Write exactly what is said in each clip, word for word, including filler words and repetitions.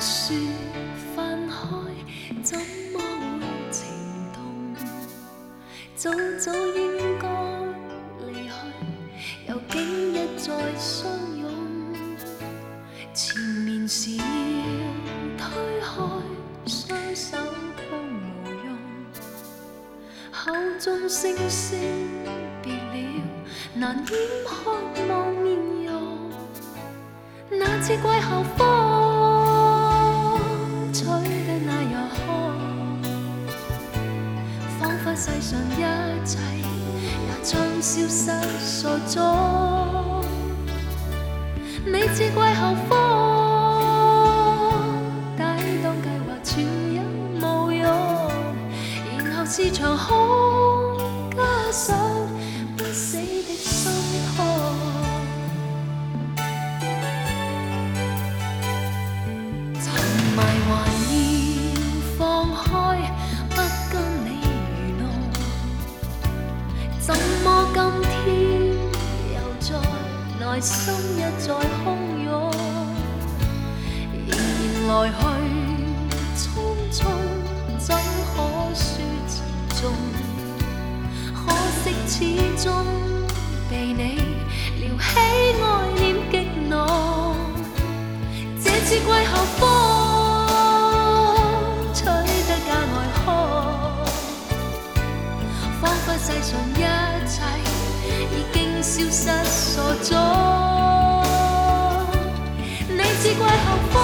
说分开，怎么会情动？早早应该离去，又竟一再相拥。前面是要推开，双手却无用。口中聲聲別了，難掩渴望面容。那次季候風吹得那樣兇，彷彿世上一切也將消失傻咗。你似季候風，抵擋計劃全有無用，然後是場空，加上不死的心痛。沉迷還要放開，不跟你愚弄，怎麼今天又在內心一再洶湧？仍然來去匆匆，怎可說沉重？可惜始終被你撩起愛念激怒。這次季候風吹得格外兇，彷彿世上一切已經消失傻咗。你似季候風，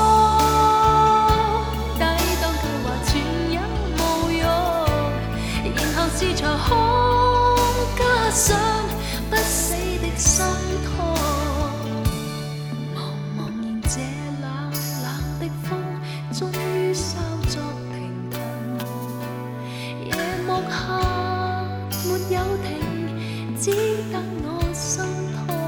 抵擋計劃全有無用，然後是場空，加上不死的心痛。茫茫然這冷冷的風，終於稍作停頓。夜幕下沒有停，只得我心痛。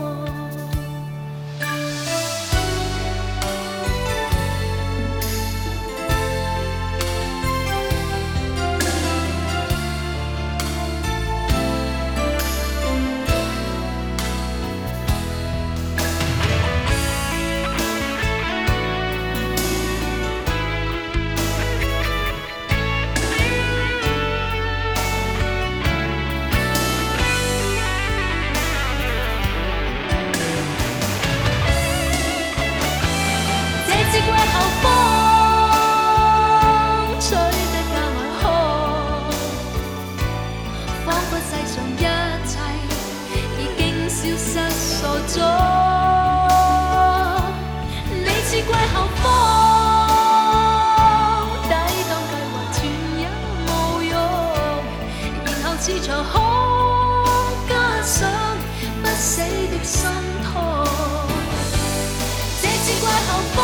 是場空，加上不死的心痛。這次季候風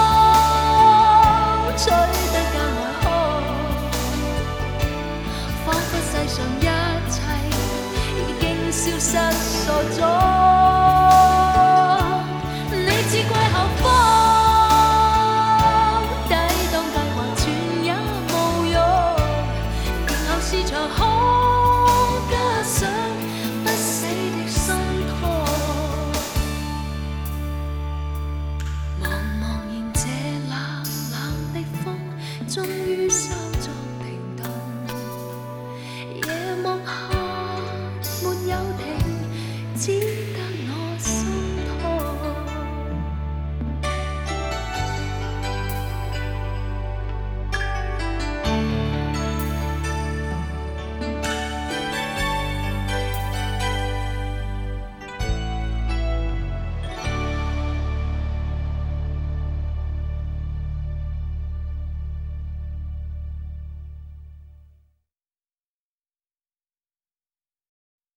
吹得格外兇，彷彿世上一切已經消失傻咗。你似季候風，抵擋計劃全有無用，然後是場空。不死的心痛，茫茫然這冷冷的風，終於稍作停頓。夜幕下沒有停，只得